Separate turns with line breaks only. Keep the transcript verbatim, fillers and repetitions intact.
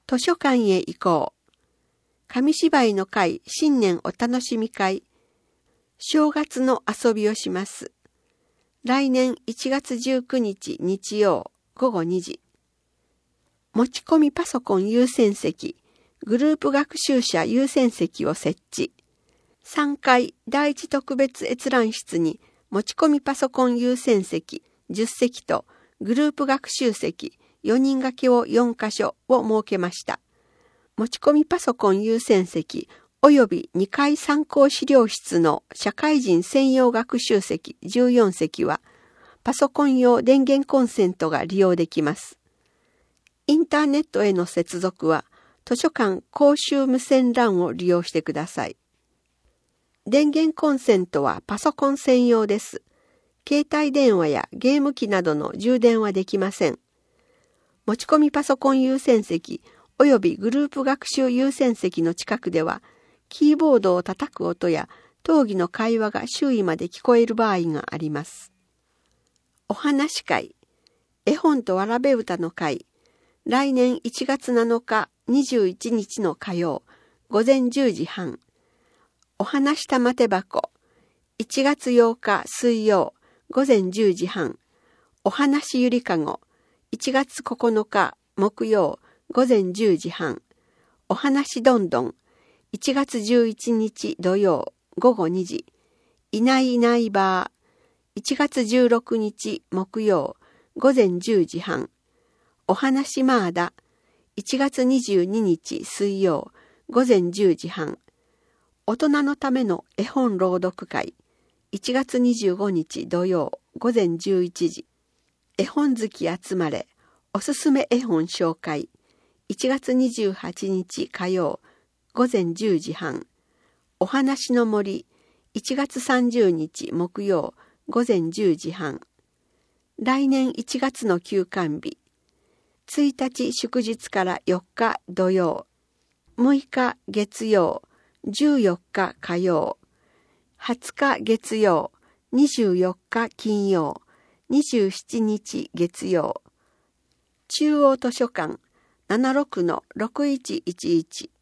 図書館へ行こう。紙芝居の会新年お楽しみ会。正月の遊びをします。来年いちがつじゅうくにち日曜ごごにじ。持ち込みパソコン優先席、グループ学習者優先席を設置。さんがい第一特別閲覧室に持ち込みパソコン優先席じゅっせきとグループ学習席よにん掛けをよんかしょを設けました。持ち込みパソコン優先席およびにかい参考資料室の社会人専用学習席じゅうよんせきはパソコン用電源コンセントが利用できます。インターネットへの接続は図書館公衆無線 ラン を利用してください。電源コンセントはパソコン専用です。携帯電話やゲーム機などの充電はできません。持ち込みパソコン優先席およびグループ学習優先席の近くでは、キーボードを叩く音や討議の会話が周囲まで聞こえる場合があります。お話会、絵本とわらべ歌の会、来年いちがつなのかにじゅういちにちの火曜、ごぜんじゅうじはん。お話玉手箱、いちがつようか水曜、ごぜんじゅうじはん。お話ゆりかご、いちがつここのか木曜、ごぜんじゅうじはん。お話どんどん、いちがつじゅういちにち土曜、ごごにじ。いないいないばー、いちがつじゅうろくにち木曜、ごぜんじゅうじはん。お話まーだ、いちがつにじゅうににち水曜、ごぜんじゅうじはん。大人のための絵本朗読会、いちがつにじゅうごにち土曜、ごぜんじゅういちじ。絵本好き集まれ、おすすめ絵本紹介、いちがつにじゅうはちにち火曜、ごぜんじゅうじはん。お話の森、いちがつさんじゅうにち木曜、ごぜんじゅうじはん。来年いちがつの休館日、ついたち祝日からよっか土曜、むいか月曜、じゅうよっか火曜、はつか月曜、にじゅうよっか金曜、にじゅうしちにち月曜。中央図書館 ななじゅうろくのろくいちいちいち。